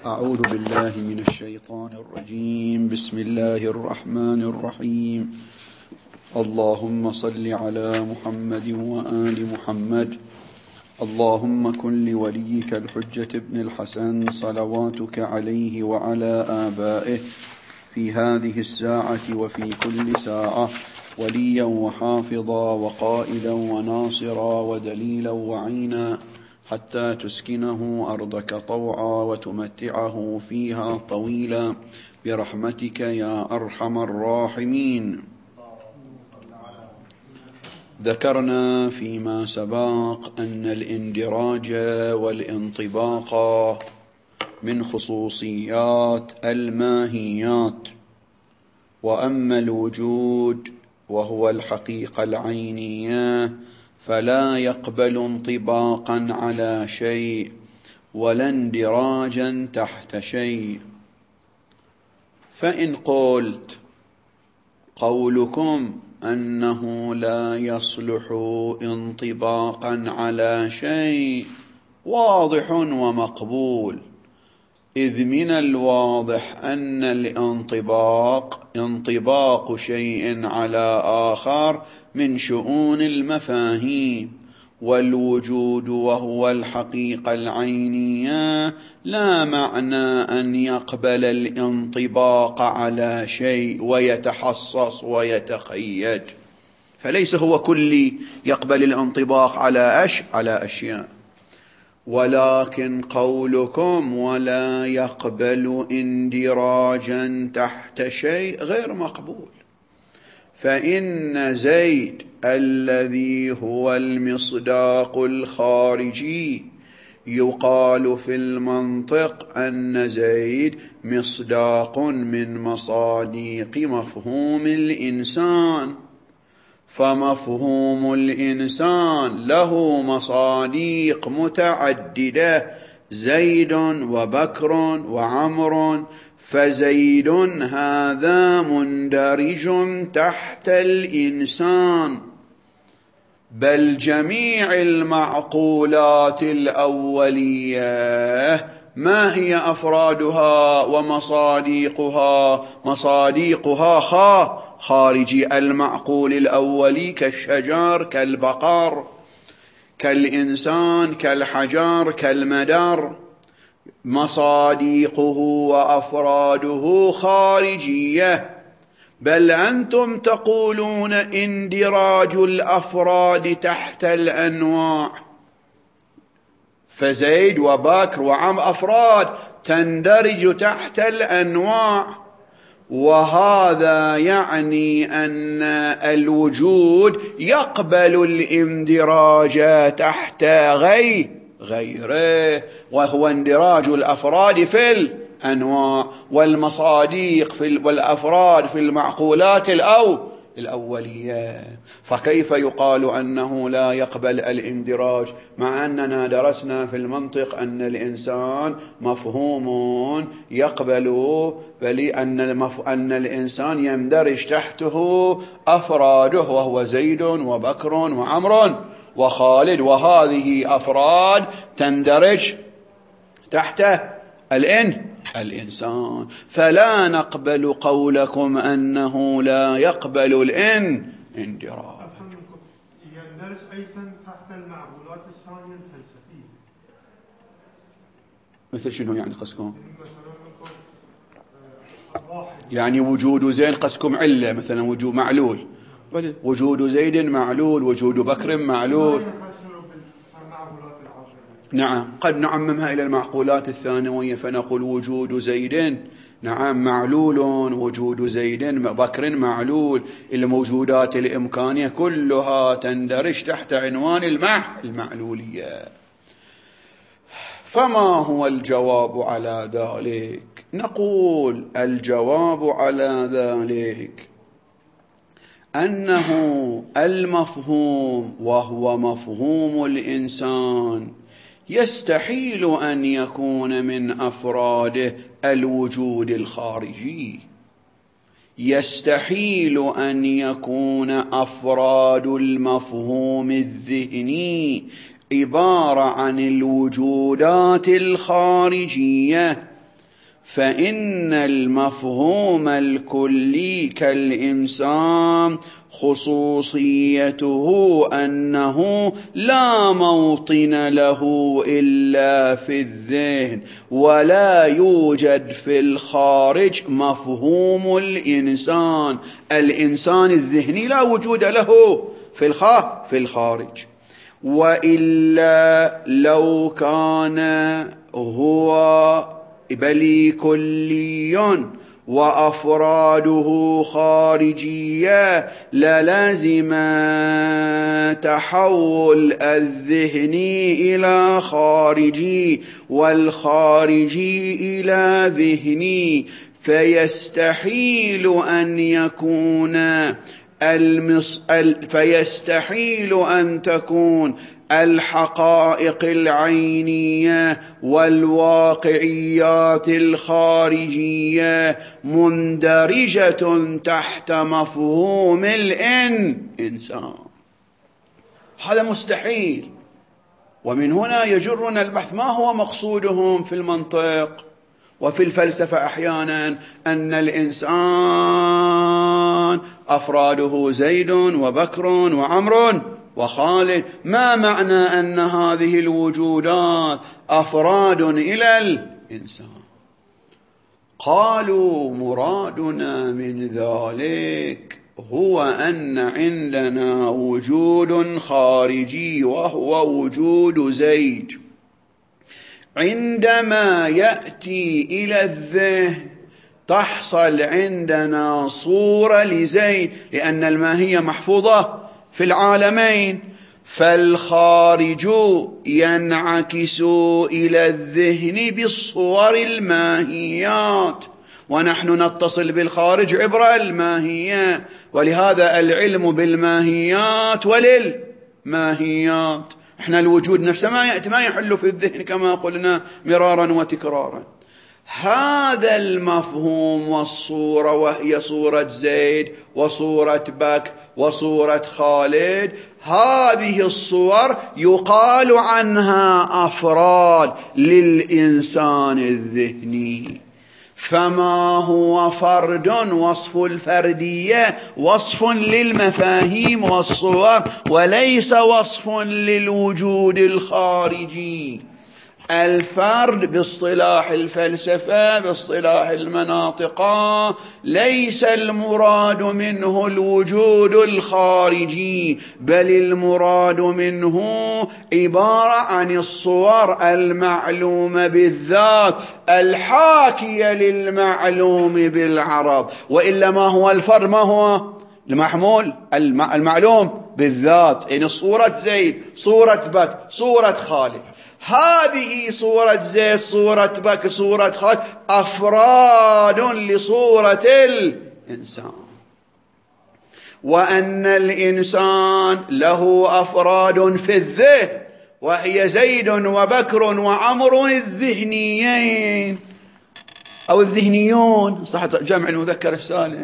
أعوذ بالله من الشيطان الرجيم. بسم الله الرحمن الرحيم. اللهم صل على محمد وآل محمد. اللهم كن لوليك الحجة ابن الحسن صلواتك عليه وعلى آبائه في هذه الساعة وفي كل ساعة وليا وحافظا وقائدا وناصرا ودليلا وعينا، حتى تسكنه أرضك طوعا وتمتعه فيها طويلا برحمتك يا أرحم الراحمين. ذكرنا فيما سبق أن الاندراج والانطباق من خصوصيات الماهيات، وأما الوجود وهو الحقيقة العينية فلا يقبل انطباقا على شيء ولا اندراجا تحت شيء. فإن قلت قولكم أنه لا يصلح انطباقا على شيء واضح ومقبول، إذ من الواضح أن الانطباق انطباق شيء على آخر من شؤون المفاهيم، والوجود وهو الحقيقة العينية لا معنى أن يقبل الانطباق على شيء ويتحصص ويتقيد، فليس هو كلي يقبل الانطباق على أشياء. ولكن قولكم ولا يقبل اندراجا تحت شيء غير مقبول، فإن زيد الذي هو المصداق الخارجي يقال في المنطق أن زيد مصداق من مصاديق مفهوم الإنسان، فمفهوم الإنسان له مصاديق متعددة، زيد وبكر وعمر، فزيد هذا مندرج تحت الإنسان. بل جميع المعقولات الأولية ما هي أفرادها ومصاديقها؟ مصاديقها خارجي المعقول الأولي، كالشجر كالبقر كالإنسان كالحجر كالمدر، مصاديقه وأفراده خارجية. بل أنتم تقولون اندراج الأفراد تحت الأنواع، فزيد وبكر وعم أفراد تندرج تحت الأنواع، وهذا يعني أن الوجود يقبل الاندراج تحت غيره، وهو اندراج الأفراد في الأنواع والمصاديق والأفراد في المعقولات الأولية. فكيف يقال أنه لا يقبل الاندراج مع أننا درسنا في المنطق أن الإنسان مفهوم يقبل، أن الإنسان يندرج تحته أفراده، وهو زيد وبكر وعمر وخالد، وهذه أفراد تندرج تحت الإنسان. فلا نقبل قولكم أنه لا يقبل الاندراج. يندرج أيضا تحت المعقولات الثانية الفلسفية. مثل شنو يعني قصكم؟ يعني وجود زيد قصكم علة، مثلا وجود معلول، وجود زيد معلول، وجود بكر معلول. نعم، قد نعممها إلى المعقولات الثانوية فنقول وجود زيد نعم معلول، وجود زيد بكر معلول. الموجودات الإمكانية كلها تندرج تحت عنوان المعلولية. فما هو الجواب على ذلك؟ نقول الجواب على ذلك أنه المفهوم وهو مفهوم الإنسان يستحيل أن يكون من أفراده الوجود الخارجي، يستحيل أن يكون أفراد المفهوم الذهني عبارة عن الوجودات الخارجية، فإن المفهوم الكلي كالإنسان خصوصيته أنه لا موطن له إلا في الذهن، ولا يوجد في الخارج مفهوم الإنسان. الإنسان الذهني لا وجود له في الخارج. وإلا لو كان هو بل كلي وأفراده خارجية للازم تحول الذهني إلى خارجي والخارجي إلى ذهني، فيستحيل أن تكون الحقائق العينية والواقعيات الخارجية مندرجة تحت مفهوم الإنسان. هذا مستحيل. ومن هنا يجرنا البحث ما هو مقصودهم في المنطق وفي الفلسفة أحيانا أن الإنسان أفراده زيد وبكر وعمر وخالد. ما معنى أن هذه الوجودات أفراد إلى الإنسان؟ قالوا مرادنا من ذلك هو أن عندنا وجود خارجي وهو وجود زيد. عندما يأتي إلى الذهن تحصل عندنا صورة لزيد، لأن الماهية محفوظة في العالمين، فالخارج ينعكس إلى الذهن بالصور الماهيات، ونحن نتصل بالخارج عبر الماهية. ولهذا العلم بالماهيات وللماهيات. احنا الوجود نفسه ما يحل في الذهن كما قلنا مرارا وتكرارا. هذا المفهوم والصورة، وهي صورة زيد وصورة بكر وصورة خالد، هذه الصور يقال عنها أفراد للإنسان الذهني. فما هو فرد، وصف الفردية وصف للمفاهيم والصور وليس وصف للوجود الخارجي. الفرد باصطلاح الفلسفة باصطلاح المناطق ليس المراد منه الوجود الخارجي، بل المراد منه عبارة عن الصور المعلومة بالذات الحاكية للمعلوم بالعرض. وإلا ما هو الفرد؟ ما هو المحمول المعلوم بالذات، يعني صورة زيد، صورة بكر، صورة خالد. هذه صورة زيد، صورة بكر، صورة خالد أفراد لصورة الإنسان. وأن الإنسان له أفراد في الذهن، وهي زيد وبكر وعمر الذهنيين أو الذهنيون، صح جمع المذكر السالم.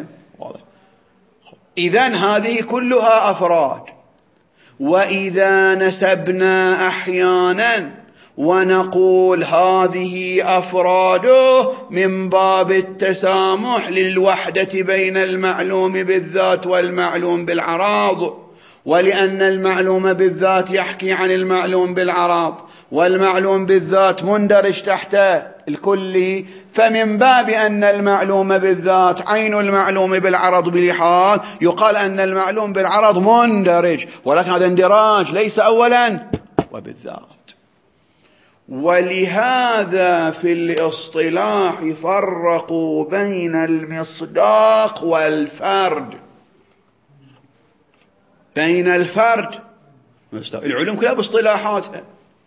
إذن هذه كلها أفراد. وإذا نسبنا أحيانا ونقول هذه أفراده من باب التسامح للوحدة بين المعلوم بالذات والمعلوم بالعراض، ولأن المعلوم بالذات يحكي عن المعلوم بالعراض، والمعلوم بالذات مندرج تحت الكلي، فمن باب أن المعلوم بالذات عين المعلوم بالعرض بلحاظ يقال أن المعلوم بالعرض مندرج، ولكن هذا اندراج ليس أولا وبالذات. ولهذا في الاصطلاح فرقوا بين المصداق والفرد. بين الفرد العلوم كلها باصطلاحاتها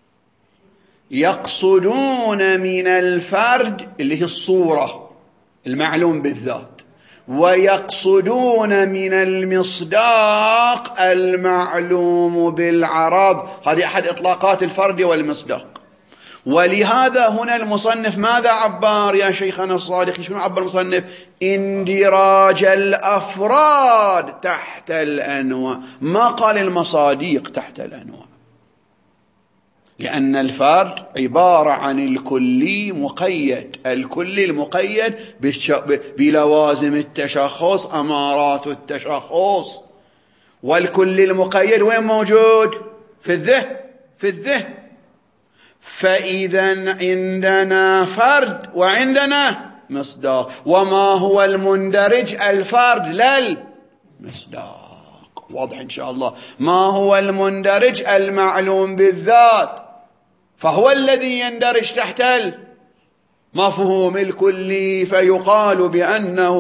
يقصدون من الفرد اللي هي الصورة المعلوم بالذات، ويقصدون من المصداق المعلوم بالعرض. هذه أحد إطلاقات الفرد والمصداق. ولهذا هنا المصنف ماذا عبر يا شيخنا الصادق؟ شنو عبر المصنف؟ اندراج الأفراد تحت الأنواع، ما قال المصاديق تحت الأنواع، لأن الفرد عبارة عن الكلي مقيد، الكلي المقيد بلوازم التشخص، أمارات التشخص. والكلي المقيد وين موجود؟ في الذهن. فإذا عندنا فرد وعندنا مصداق. وما هو المندرج؟ الفرد لا المصداق. واضح إن شاء الله. ما هو المندرج؟ المعلوم بالذات، فهو الذي يندرج تحت المفهوم الكلي. فيقال بأنه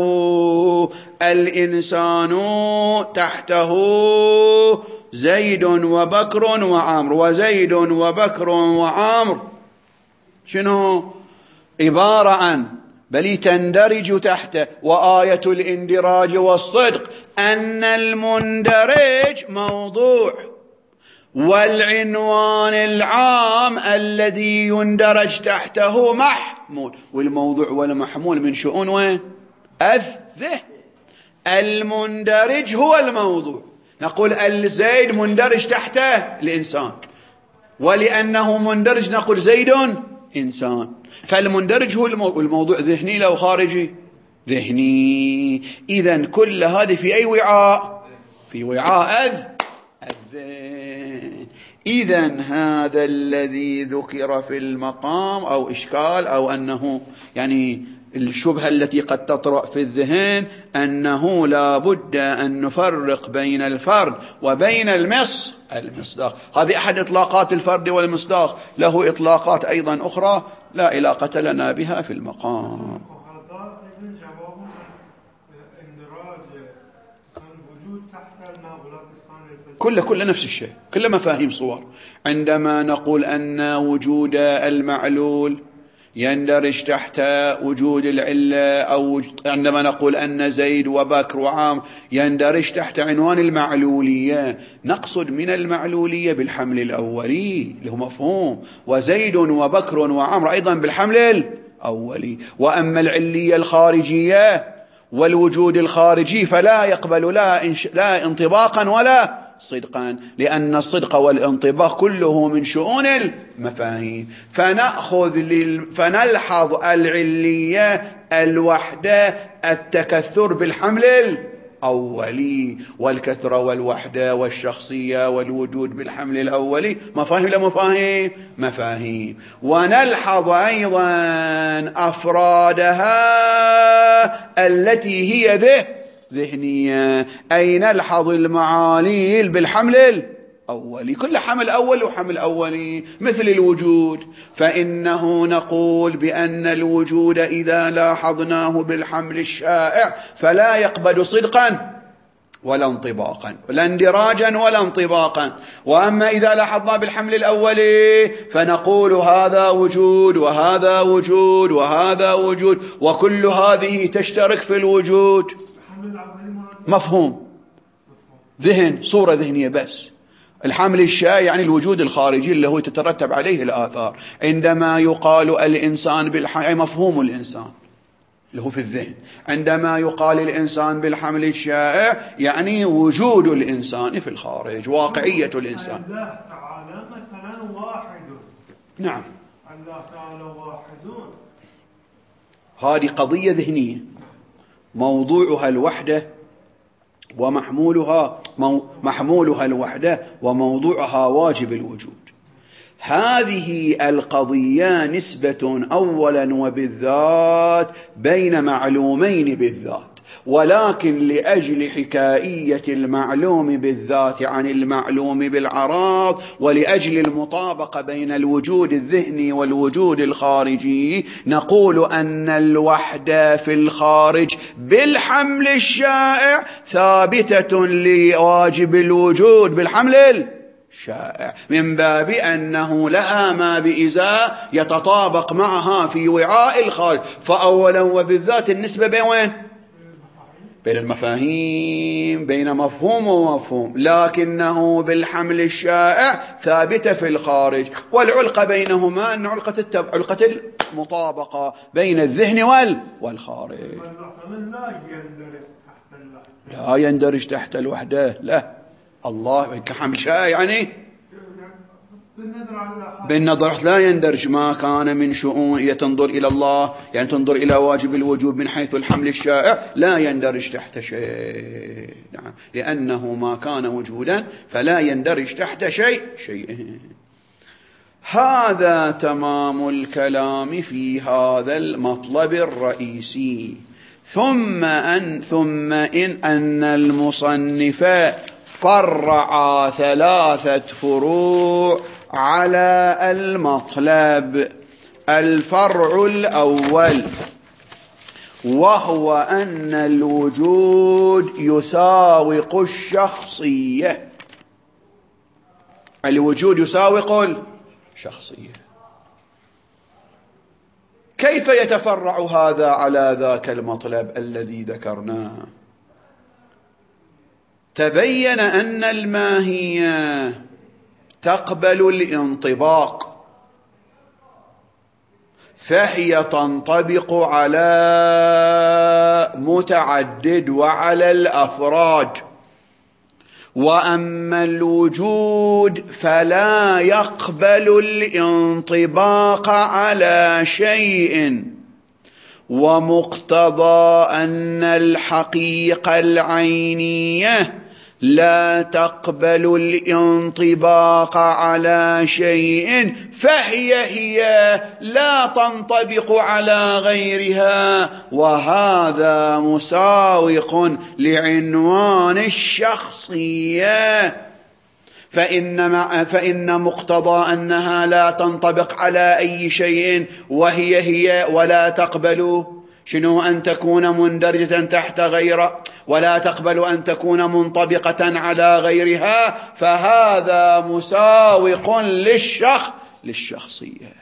الإنسان تحته زيد وبكر وعمر، وزيد وبكر وعمر شنو؟ عبارة عن بل تندرج تحته. وآية الاندراج والصدق أن المندرج موضوع، والعنوان العام الذي يندرج تحته محمول. والموضوع والمحمول من شؤون وين؟ الذهن. المندرج هو الموضوع. نقول الزيد مندرج تحته الإنسان، ولأنه مندرج نقول زيد إنسان. فالمندرج هو الموضوع ذهني لو خارجي؟ ذهني. إذن كل هذه في أي وعاء؟ في وعاء الذهن. إذن هذا الذي ذكر في المقام أو إشكال، أو أنه يعني الشبهة التي قد تطرأ في الذهن، أنه لا بد أن نفرق بين الفرد وبين المصداق. هذه أحد إطلاقات الفرد والمصداق، له إطلاقات أيضا أخرى لا علاقة لنا بها في المقام. كل نفس الشيء، كل مفاهيم صور. عندما نقول أن وجود المعلول يندرج تحت وجود العلة، أو عندما نقول أن زيد وبكر وعامر يندرج تحت عنوان المعلولية، نقصد من المعلولية بالحمل الأولي اللي هو مفهوم، وزيد وبكر وعامر أيضا بالحمل الأولي. وأما العلية الخارجية والوجود الخارجي فلا يقبل لا انطباقا ولا صدقا، لأن الصدق والانطباق كله من شؤون المفاهيم. فنلحظ العلية الوحدة التكثر بالحمل الأولي، والكثرة والوحدة والشخصية والوجود بالحمل الأولي. مفاهيم لا مفاهيم. ونلحظ أيضا أفرادها التي هي ذهنية، أي نلحظ المعاليل بالحمل الأولي. كل حمل أول وحمل أولي. مثل الوجود، فإنه نقول بأن الوجود إذا لاحظناه بالحمل الشائع فلا يقبل صدقا ولا انطباقا، ولا اندراجا ولا انطباقا. وأما إذا لاحظنا بالحمل الأولي فنقول هذا وجود وهذا وجود وهذا وجود، وكل هذه تشترك في الوجود. مفهوم ذهن، صورة ذهنية بس. الحمل الشائع يعني الوجود الخارجي اللي هو تترتب عليه الآثار. عندما يقال الإنسان بالحمل، مفهوم الإنسان اللي هو في الذهن. عندما يقال الإنسان بالحمل الشائع يعني وجود الإنسان في الخارج، واقعية الإنسان. الله تعالى مثلا واحد. نعم، الله تعالى واحد. هذه قضية ذهنية موضوعها الوحدة، محمولها الوحدة، وموضوعها واجب الوجود. هذه القضية نسبة أولا وبالذات بين معلومين بالذات، ولكن لأجل حكائية المعلوم بالذات عن المعلوم بالعراض، ولأجل المطابقة بين الوجود الذهني والوجود الخارجي، نقول أن الوحدة في الخارج بالحمل الشائع ثابتة لواجب الوجود بالحمل الشائع، من باب أنه لها ما بإزاء يتطابق معها في وعاء الخارج. فأولا وبالذات النسبة بين وين؟ بين المفاهيم، بين مفهوم ومفهوم، لكنه بالحمل الشائع ثابتة في الخارج. والعلقة بينهما أن علقة المطابقة بين الذهن والخارج. لا يندرج تحت الوحدة، لا. الله كحمل شائع يعني بالنظر لا يندرج ما كان من شؤون. إذا تنظر إلى الله يعني تنظر إلى واجب الوجوب من حيث الحمل الشائع لا يندرج تحت شيء. نعم، لأنه ما كان وجودا فلا يندرج تحت شيء. هذا تمام الكلام في هذا المطلب الرئيسي. ثم إن المصنف فرع 3 فروع على المطلب. الفرع الأول وهو أن الوجود يساوق الشخصية. الوجود يساوق الشخصية. كيف يتفرع هذا على ذاك المطلب الذي ذكرناه؟ تبين أن الماهية تقبل الانطباق، فهي تنطبق على متعدد وعلى الأفراد. وأما الوجود فلا يقبل الانطباق على شيء، ومقتضى أن الحقيقة العينية لا تقبل الانطباق على شيء فهي لا تنطبق على غيرها، وهذا مساوق لعنوان الشخصية. فإن مقتضى أنها لا تنطبق على أي شيء وهي ولا تقبل شنو أن تكون مندرجة تحت غيره، ولا تقبل أن تكون منطبقة على غيرها، فهذا مساوق للشخصية.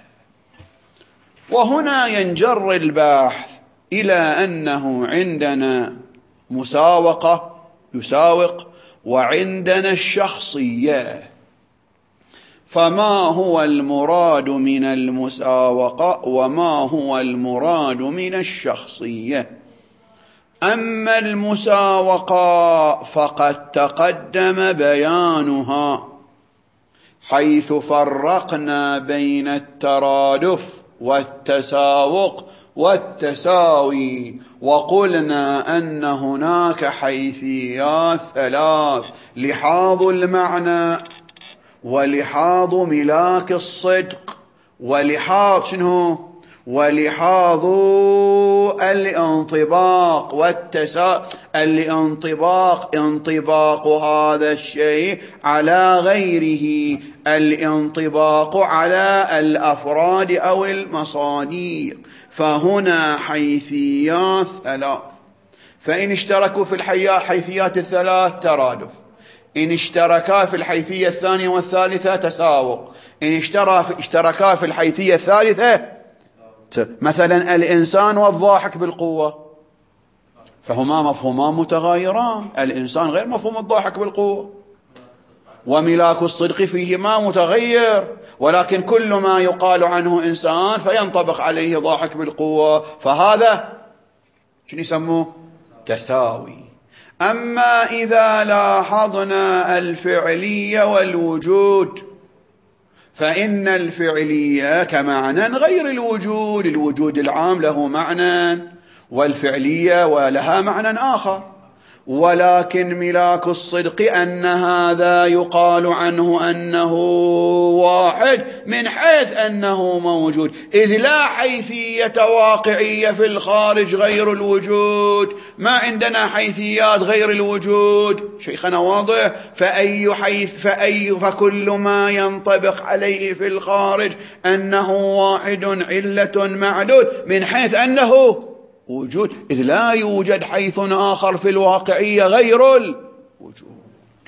وهنا ينجر البحث إلى أنه عندنا مساوقة يساوق وعندنا الشخصية. فما هو المراد من المساوقة وما هو المراد من الشخصية؟ أما المساوقة فقد تقدم بيانها حيث فرقنا بين الترادف والتساوق والتساوي، وقلنا أن هناك حيثيات 3: لحاظ المعنى، ولحاظ ملاك الصدق، ولحاظ شنو؟ ولحاظ الانطباق الانطباق انطباق هذا الشيء على غيره، الانطباق على الأفراد أو المصادر. فهنا حيثيات 3، فإن اشتركوا في الحيثيات 3 ترادف، إن اشتركا في الحيثية 2 والثالثة تساوق، إن اشتركا في الحيثية 3 مثلا الإنسان والضاحك بالقوة فهما مفهومان متغايران. الإنسان غير مفهوم الضاحك بالقوة، وملاك الصدق فيهما متغير، ولكن كل ما يقال عنه إنسان فينطبق عليه ضاحك بالقوة، فهذا شنو يسموه؟ تساوي. أما إذا لاحظنا الفعلية والوجود فإن الفعلية كمعنى غير الوجود، الوجود العام له معنى والفعلية ولها معنى آخر، ولكن ملاك الصدق أن هذا يقال عنه أنه واحد من حيث أنه موجود، إذ لا حيثية واقعية في الخارج غير الوجود، ما عندنا حيثيات غير الوجود. شيخنا واضح؟ فكل ما ينطبق عليه في الخارج أنه واحد علة معلول من حيث أنه وجود، إذ لا يوجد حيث آخر في الواقعية غير الوجود.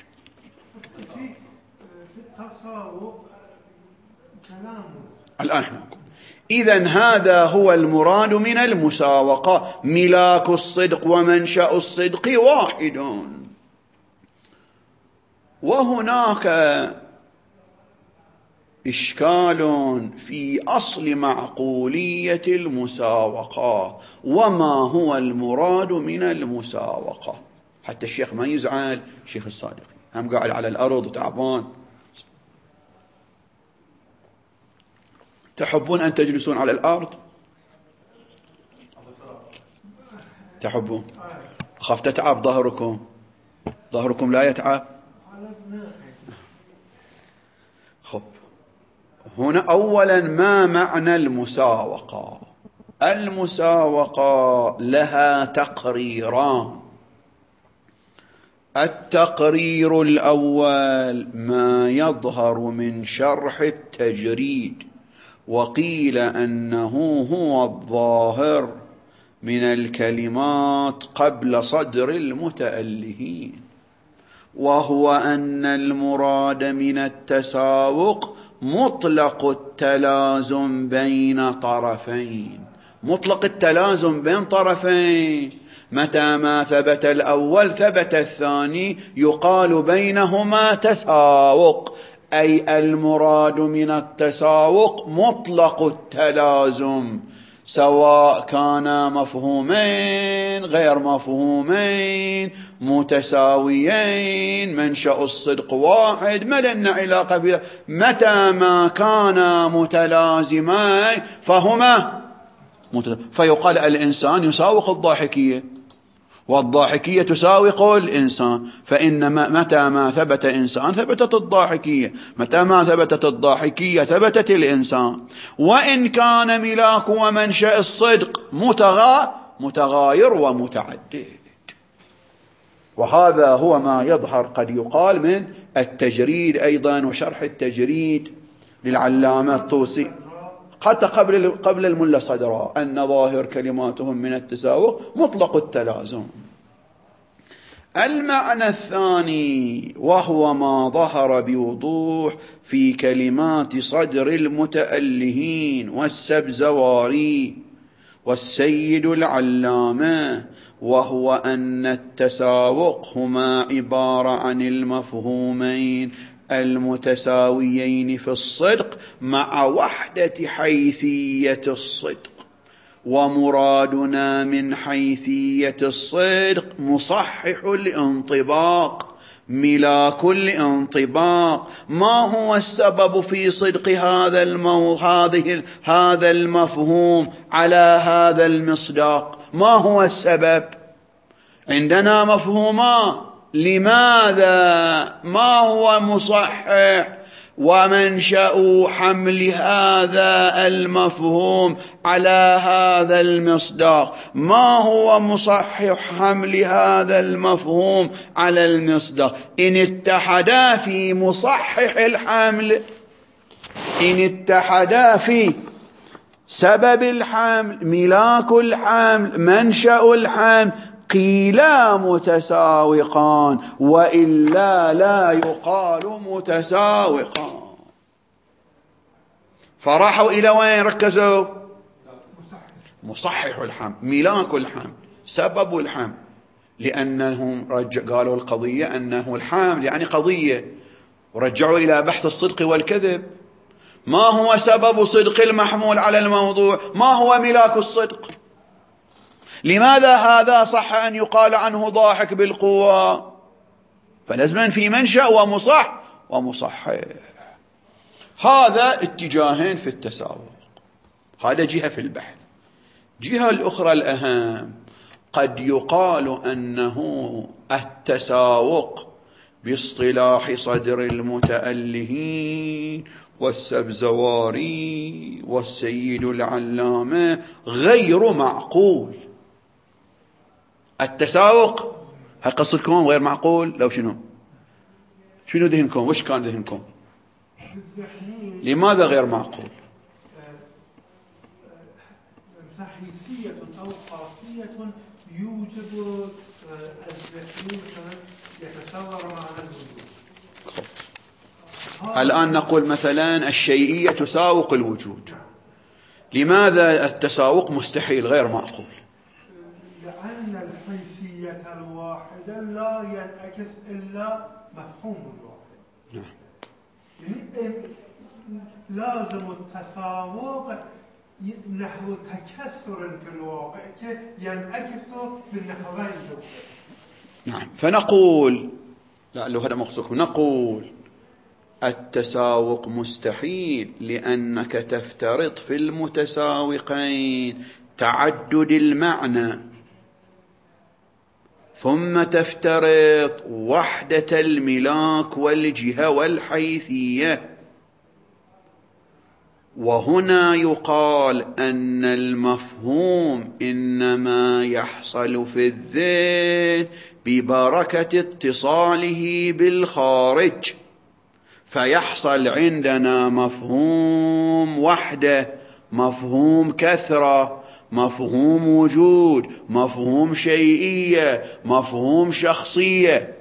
في التصاوق كلامه الآن إذن هذا هو المراد من المساوقة، ملاك الصدق ومنشأ الصدق واحد. وهناك إشكال في أصل معقولية المساوقة، وما هو المراد من المساوقة؟ حتى الشيخ ما يزعل، الشيخ الصادق هم قاعد على الأرض وتعبان. تحبون أن تجلسون على الأرض؟ تحبون؟ أخاف تتعب ظهركم لا يتعب. خب، هنا أولا ما معنى المساوقة؟ المساوقة لها تقريران. التقرير الأول ما يظهر من شرح التجريد، وقيل أنه هو الظاهر من الكلمات قبل صدر المتألهين، وهو أن المراد من التساوق مطلق التلازم بين طرفين. مطلق التلازم بين طرفين، متى ما ثبت الأول ثبت الثاني، يقال بينهما تساوق، أي المراد من التساوق مطلق التلازم، سواء كان مفهومين غير مفهومين متساويين، منشأ الصدق واحد، ما لنا علاقة بها. متى ما كانا متلازمين فهما فيقال الإنسان يساوق الضاحكية والضاحكية تساوق الإنسان، فإن متى ما ثبت إنسان ثبتت الضاحكية، متى ما ثبتت الضاحكية ثبتت الإنسان، وإن كان ملاك ومنشأ الصدق متغاير ومتعدد. وهذا هو ما يظهر قد يقال من التجريد أيضا وشرح التجريد للعلامة الطوسي حتى قبل الملا صدراء، أن ظاهر كلماتهم من التساوق مطلق التلازم. المعنى الثاني وهو ما ظهر بوضوح في كلمات صدر المتألهين والسبزواري والسيد العلامة، وهو أن التساوق هما عبارة عن المفهومين المتساويين في الصدق مع وحدة حيثية الصدق. ومرادنا من حيثية الصدق مصحح الانطباق، ملاك الانطباق. ما هو السبب في صدق هذا المفهوم على هذا المصداق؟ ما هو السبب؟ عندنا مفهومان، لماذا؟ ما هو مصحح ومنشأ حمل هذا المفهوم على هذا المصداق؟ ما هو مصحح حمل هذا المفهوم على المصداق؟ إن اتحدا في مصحح الحمل، إن اتحدا في سبب الحمل، ملاك الحمل، منشأ الحمل، قيلا متساوقان، وإلا لا يقال متساوقان. فراحوا إلى وين ركزوا؟ مصحح الحمل، ملاك الحمل، سبب الحمل، لأنهم قالوا القضية أنه الحمل يعني قضية، ورجعوا إلى بحث الصدق والكذب. ما هو سبب صدق المحمول على الموضوع؟ ما هو ملاك الصدق؟ لماذا هذا صح أن يقال عنه ضاحك بالقوة؟ فلازم في منشأ ومصحح. هذا اتجاهين في التساوق، هذا جهة في البحث. جهة الأخرى الأهم، قد يقال أنه التساوق باصطلاح صدر المتألهين والسبزواري والسيد العلامة غير معقول. التساوق هل قصدكم غير معقول؟ لو شنو ذهنكم؟ وش كان ذهنكم؟ لماذا غير معقول؟ حيثية أو خاصية يوجب الذهن يتصور معنى الوجود. الآن نقول مثلا الشيئية تساوق الوجود، لماذا التساوق مستحيل غير معقول؟ لأن الحيثية الواحدة لا ينعكس إلا مفهوم الواحد. نعم. يعني لازم التساوق نحو تكسر في الواقع ينعكس بالنحوين. نعم. فنقول لا، لو هذا مقصودكم، نقول التساوق مستحيل، لأنك تفترض في المتساوقين تعدد المعنى، ثم تفترض وحدة الملاك والجهة والحيثية. وهنا يقال أن المفهوم إنما يحصل في الذهن ببركة اتصاله بالخارج، فيحصل عندنا مفهوم وحدة، مفهوم كثرة، مفهوم وجود، مفهوم شيئية، مفهوم شخصية.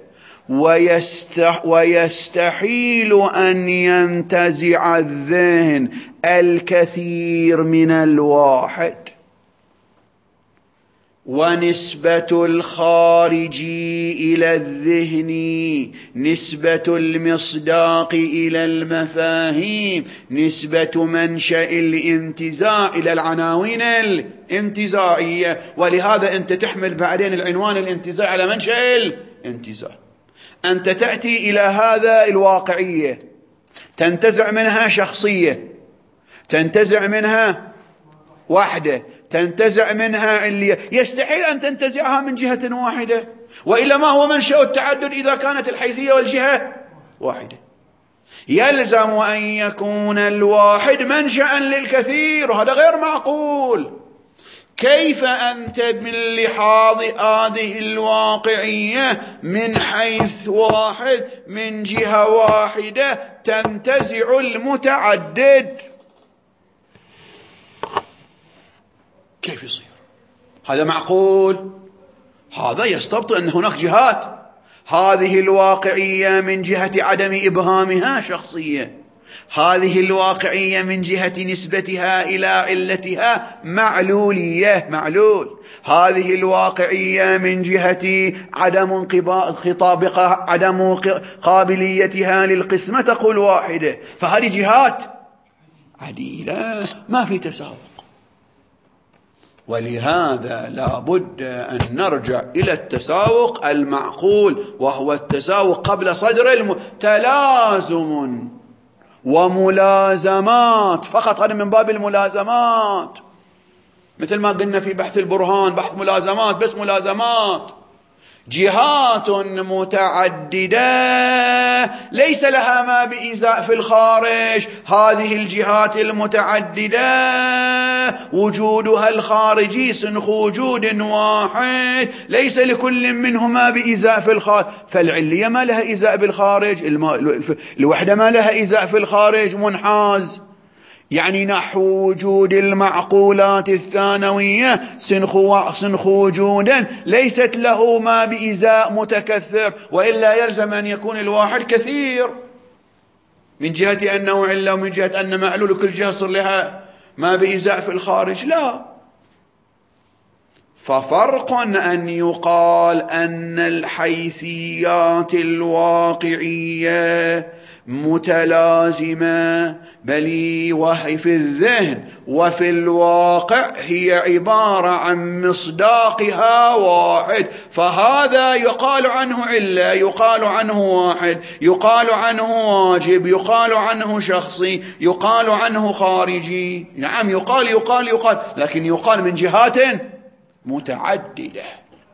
ويستحيل أن ينتزع الذهن الكثير من الواحد. ونسبة الخارجي إلى الذهن نسبة المصداق إلى المفاهيم، نسبة منشأ الانتزاع إلى العناوين الانتزاعية. ولهذا أنت تحمل بعدين العنوان الانتزاع على منشأ الانتزاع. أنت تأتي إلى هذا الواقعية، تنتزع منها شخصية، تنتزع منها وحدة، تنتزع منها اللي يستحيل أن تنتزعها من جهة واحدة، وإلا ما هو منشأ التعدد إذا كانت الحيثية والجهة واحدة؟ يلزم أن يكون الواحد منشأ للكثير، وهذا غير معقول. كيف أنت من لحاظ هذه الواقعية من حيث واحد من جهة واحدة تنتزع المتعدد؟ كيف يصير هذا؟ معقول؟ هذا يستبطئ أن هناك جهات. هذه الواقعية من جهة عدم إبهامها شخصية، هذه الواقعية من جهة نسبتها إلى علتها معلولية، معلول. هذه الواقعية من جهة عدم عدم قابليتها للقسمة تقول واحدة. فهذه جهات عديدة، ما في تساوق. ولهذا لا بد أن نرجع إلى التساوق المعقول، وهو التساوق قبل صدر تلازم وملازمات فقط. هذا من باب الملازمات، مثل ما قلنا في بحث البرهان، بحث ملازمات، بس ملازمات. جهات متعددة ليس لها ما بإزاء في الخارج. هذه الجهات المتعددة وجودها الخارجي سنخ وجود واحد، ليس لكل منهما بإزاء في الخارج. فالعلية ما لها إزاء بالخارج، الوحدة ما لها إزاء في الخارج، منحاز. يعني نحو وجود المعقولات الثانوية سنخ وجودا ليست له ما بإزاء متكثر، وإلا يلزم أن يكون الواحد كثير من جهة أنه علة، ومن جهة أن معلول كل جهة صار لها ما بإزاء في الخارج. لا. ففرق أن يقال أن الحيثيات الواقعية متلازمة، بل وهي في الذهن وفي الواقع هي عبارة عن مصداقها واحد. فهذا يقال عنه علة، يقال عنه واحد، يقال عنه واجب، يقال عنه شخصي، يقال عنه خارجي. نعم، يقال، لكن يقال من جهات متعددة.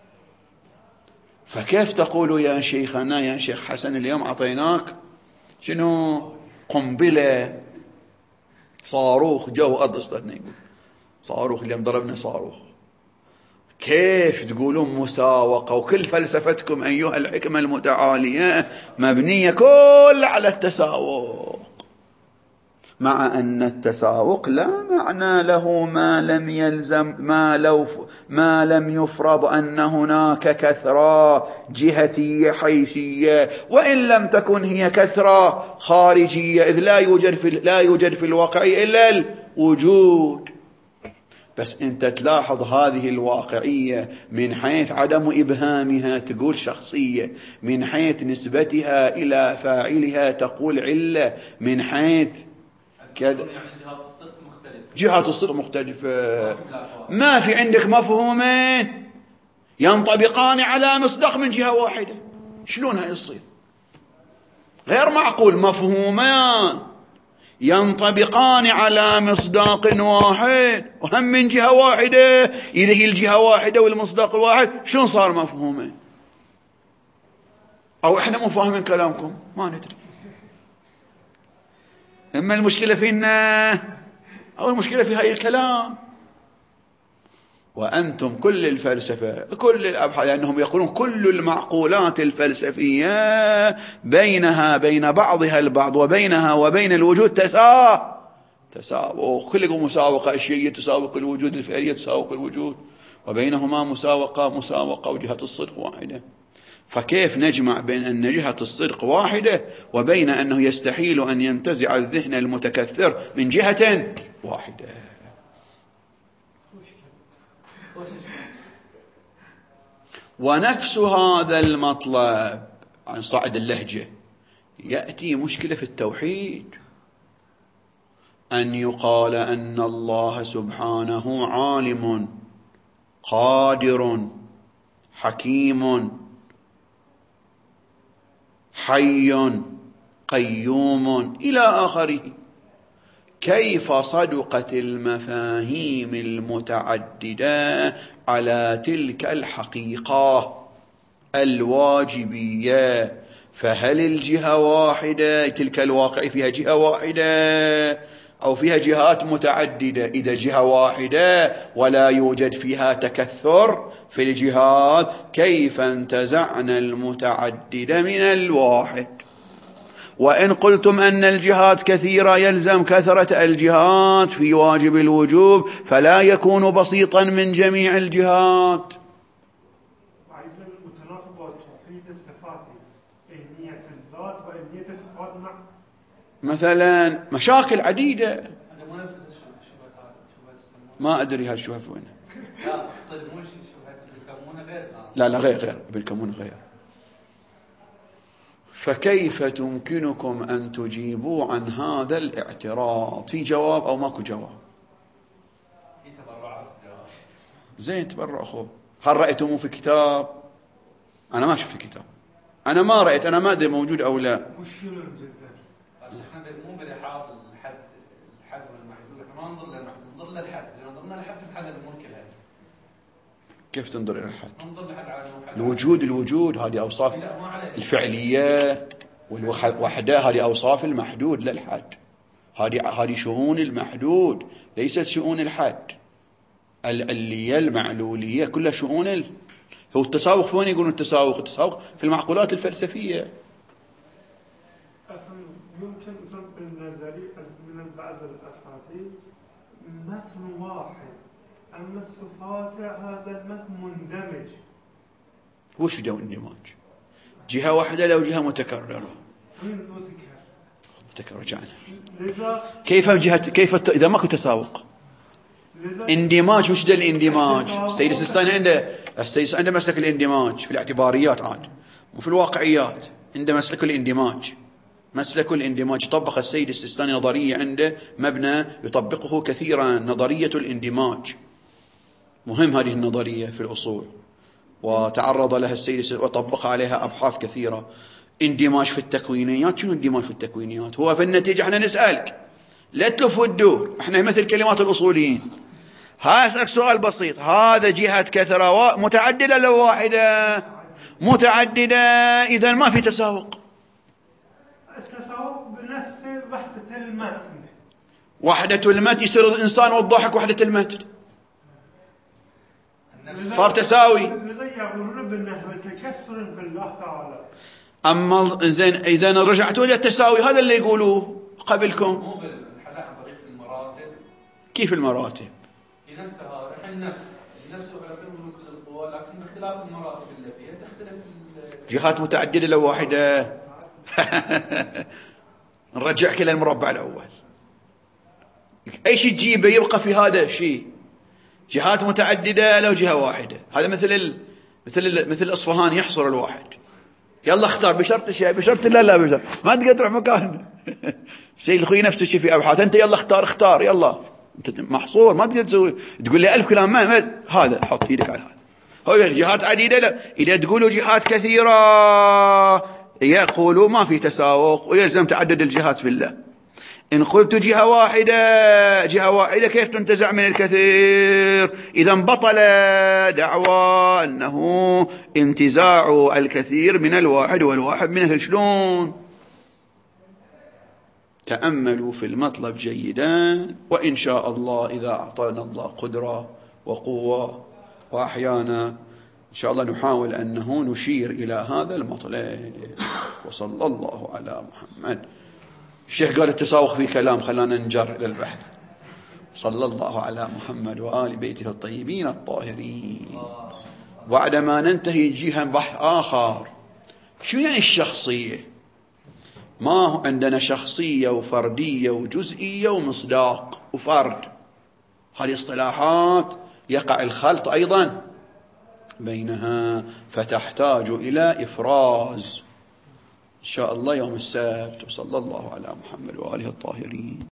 فكيف تقول يا شيخنا، يا شيخ حسن، اليوم أعطيناك شنو؟ قنبلة، صاروخ جو أرض أصدقنا، يقول صاروخ، اليوم ضربنا صاروخ. كيف تقولون مساوقة؟ وكل فلسفتكم أيها الحكمة المتعالية مبنية كل على التساوق، مع أن التساوق لا معنى له ما لم يلزم، ما لم يفرض أن هناك كثرة جهتية حيثية، وإن لم تكن هي كثرة خارجية، إذ لا يوجد في الواقعية إلا الوجود. بس أنت تلاحظ هذه الواقعية من حيث عدم إبهامها تقول شخصية، من حيث نسبتها إلى فاعلها تقول علة، من حيث كذا. يعني جهات الصدق مختلفة. ما في عندك مفهومين ينطبقان على مصداق من جهة واحدة. شلون هاي تصير؟ غير معقول مفهومان ينطبقان على مصداق واحد وهم من جهة واحدة. إذا هي الجهة واحدة والمصداق الواحد شنو صار مفهومين؟ أو إحنا مو فاهمين كلامكم ما ندري. إما المشكلة فينا أو المشكلة في هاي الكلام. وأنتم كل الفلسفة كل الأبحاث لأنهم يقولون كل المعقولات الفلسفية بين بعضها البعض وبينها وبين الوجود تساوق. كل مساوقة الشيء تساوق الوجود، الفعلية تساوق الوجود، وبينهما مساوقة وجهة الصدق واحدة. فكيف نجمع بين أن جهة الصدق واحدة وبين أنه يستحيل أن ينتزع الذهن المتكثر من جهة واحدة؟ ونفس هذا المطلب عن صعد اللهجة يأتي مشكلة في التوحيد، أن يقال أن الله سبحانه عالم قادر حكيم حي قيوم إلى آخره. كيف صدقت المفاهيم المتعددة على تلك الحقيقة الواجبية؟ فهل الجهة واحدة؟ تلك الواقع فيها جهة واحدة أو فيها جهات متعددة؟ إذا جهة واحدة ولا يوجد فيها تكثر في الجهات، كيف انتزعنا المتعدد من الواحد؟ وإن قلتم أن الجهات كثيرة يلزم كثرة الجهات في واجب الوجوب، فلا يكون بسيطا من جميع الجهات. مثلا مشاكل عديدة ما أدري هالشبهة وين. لا غير بالكمون غير. فكيف تمكنكم أن تجيبوا عن هذا الاعتراض؟ في جواب أو ماكو جواب؟ في تبرعات جواب. زين تبرع أخوه. هل رأيتموه في كتاب؟ أنا ما شفت في كتاب، أنا ما رأيت، أنا ما أدري موجود أو لا. مشكلة جدا. احنا مو برحاب الحد والمحدود، احنا ما ننظر للمحدود، ننظر للحد. إذا نظرنا للحد نحل المنكر هذا. كيف تنظر إلى الحد؟ ننظر لحد على الوجود هذه أوصاف الفعلية، والوحدة هذه أوصاف المحدود للحد. هذه شؤون المحدود ليست شؤون الحد. العلية المعلولية كلها شؤون هو التساوق. وين يقولون التساوق في المعقولات الفلسفية. يمكن بالنظري من بعض الأساتذة متن واحد، أما الصفات هذا المتن مندمج. وش جو اندماج؟ جهة واحدة لو جهة متكررة. متكررة جعلها. كيف إذا ماكو تساوق؟ اندماج. وش ده الاندماج؟ السيد السيستاني عنده مسلك الاندماج في الاعتباريات عاد، وفي الواقعيات عنده مسلك الاندماج. مسلك الاندماج طبق السيد السيستاني نظرية عنده مبنى يطبقه كثيرا، نظرية الاندماج. مهم هذه النظرية في الأصول، وتعرض لها السيد السيستاني وطبق عليها أبحاث كثيرة. اندماج في التكوينيات. شنو اندماج في التكوينيات؟ هو في النتيجة احنا نسألك، لا تلف وتدور، احنا مثل كلمات الأصوليين. أسألك سؤال بسيط، هذا جهة كثرة متعددة لو واحدة؟ متعددة. إذن ما في تساوق. التساوق بنفس وحدة المتن. وحدة المتن يصير الإنسان والضحك وحدة المتن، صار تساوي. لذا يقولون بالنحو تكسر في الله تعالى. أما زين إذا رجعتوا إلى التساوي هذا اللي يقولوه قبلكم. مو بالحل عن طريق المراتب. كيف المراتب؟ في نفسها الحين النفس على كل القوى، لكن باختلاف المراتب اللي فيها تختلف. جهات متعددة لو واحدة. نرجعك إلى المربع الأول. أي شيء تجيبه يبقى في هذا الشيء. جهات متعددة لو جهة واحدة. هذا مثل أصفهان يحصر الواحد. يلا اختار بشرط شيء، بشرط لا بشرط، ما تقدر تروح مكان. سيد الخوي نفس الشيء في أبحاث. أنت يلا اختار يلا، أنت محصور ما تقدر تسوي. تقول لي 1000 كلام ما هذا حط يدك على هذا. هو جهات عديدة لا. إذا تقولوا جهات كثيرة يقولوا ما في تساوق ويلزم تعدد الجهات في الله. إن قلت جهة واحدة كيف تنتزع من الكثير؟ إذا بطل دعوى أنه انتزاع الكثير من الواحد والواحد منه. شلون؟ تأملوا في المطلب جيدا، وإن شاء الله إذا أعطانا الله قدرة وقوة وأحيانا إن شاء الله نحاول أنه نشير إلى هذا المطلب. وصلى الله على محمد. الشيخ قال التساوق في كلام، خلانا نجر إلى البحث. صلى الله على محمد وآل بيته الطيبين الطاهرين. بعدما ننتهي جهة بحث آخر، شو يعني الشخصية؟ ما هو عندنا شخصية وفردية وجزئية ومصداق وفرد، هذه اصطلاحات يقع الخلط أيضا بينها، فتحتاج إلى إفراز إن شاء الله يوم السبت. وصلى الله على محمد وآله الطاهرين.